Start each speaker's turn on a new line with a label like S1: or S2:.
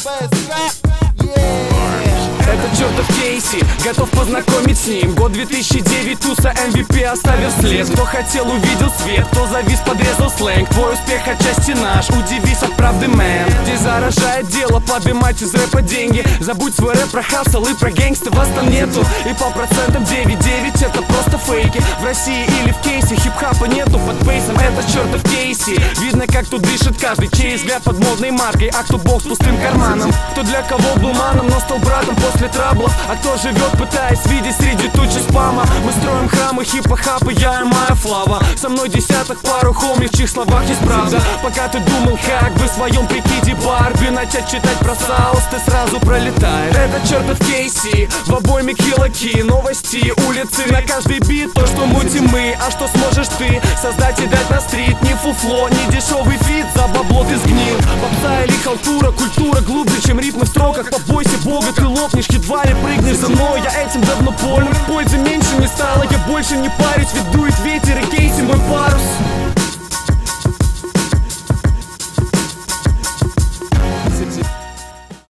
S1: Это чертов Кейси, готов познакомить с ним. Год 2009, туса MVP оставив след. Кто хотел, увидел свет, кто завис, подрезал сленг. Твой успех отчасти наш, удивись от правды, мэн. Здесь заражает дело, подымать из рэпа деньги. Забудь свой рэп про хасл и про гэнгста, вас там нету. И по процентам 9-9 это просто фейки. В России или в Кейсе хип-хапа нету под бейсом. Это чертов Кейси, видно как тут дышит каждый, чей взгляд под модной маркой. А кто бог с пустым карманом, кто для кого был маном, но стал братом после траблов. А кто живет, пытаясь видеть среди тучи спама. Мы строим храмы хипа-хапа, я и моя флава. Со мной десяток пару хомлей, в чьих словах есть правда. Пока ты думал, как бы в своем прикиде Барби начать читать про Саус, ты сразу пролетаешь. Это чертов Кейси, в обойме килоки. Новости, улицы, на каждый бит то, что мутим мы. А что сможешь ты создать и дать на стрит? Не фуфло, не дешевый фит, за бабло ты сгнил. Попса или халтура, культура глубже, чем ритмы в строках. Побойся бога, ты лопнешь, едва ли прыгнешь за мной. Я этим давно болен, пользы меньше не стало, я больше не парюсь, ведь дует ветер.